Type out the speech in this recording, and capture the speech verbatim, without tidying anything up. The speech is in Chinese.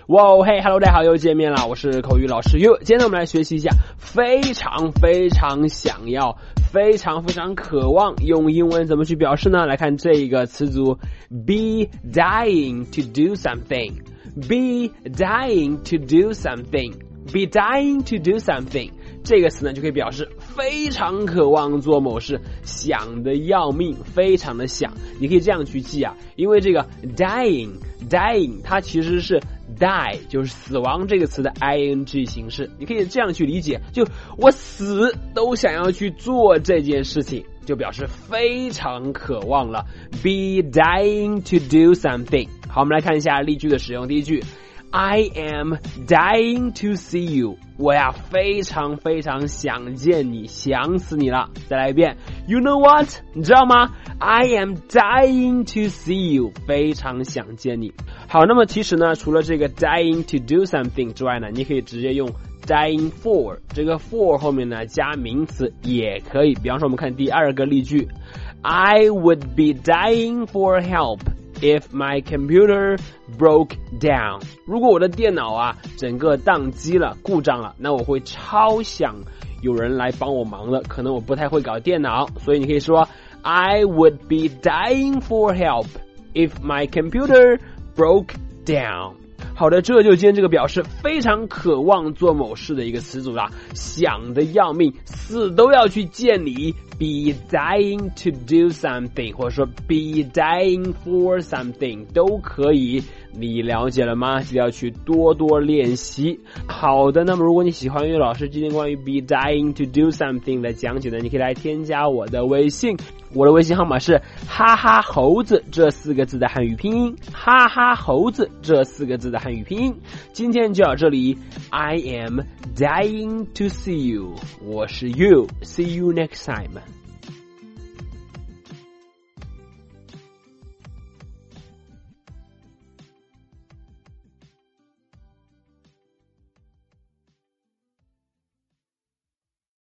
哇哦嘿 ，Hello， 大家好，又见面了，我是口语老师 You。今天呢，我们来学习一下非常非常想要、非常非常渴望用英文怎么去表示呢？来看这个词组 ，be dying to do something。be dying to do something。be dying to do something。这个词呢就可以表示非常渴望做某事，想的要命，非常的想。你可以这样去记啊，因为这个 dying dying 它其实是 die 就是死亡这个词的 ing 形式，你可以这样去理解，就我死都想要去做这件事情，就表示非常渴望了。be dying to do something。 好，我们来看一下例句的使用。第一句I am dying to see you。 我呀非常非常想见你，想死你了。再来一遍 You know what？ 你知道吗？ I am dying to see you。 非常想见你。好，那么其实呢，除了这个 dying to do something 之外呢，你可以直接用 dying for， 这个 for 后面呢加名词也可以。比方说我们看第二个例句 I would be dying for help if my computer broke down。 如果我的电脑啊整个宕机了，故障了，那我会超想有人来帮我忙的，可能我不太会搞电脑，所以你可以说 I would be dying for help if my computer broke down。 好的，这就是今天这个表示非常渴望做某事的一个词组啦，想的要命，死都要去见你。be dying to do something， 或者说 be dying for something 都可以，你了解了吗？记得要去多多练习。好的，那么如果你喜欢于老师今天关于 be dying to do something 的讲解呢，你可以来添加我的微信，我的微信号码是哈哈猴子这四个字的汉语拼音，哈哈猴子这四个字的汉语拼音。今天就到这里 I am dying to see you， 我是 You， see you next time。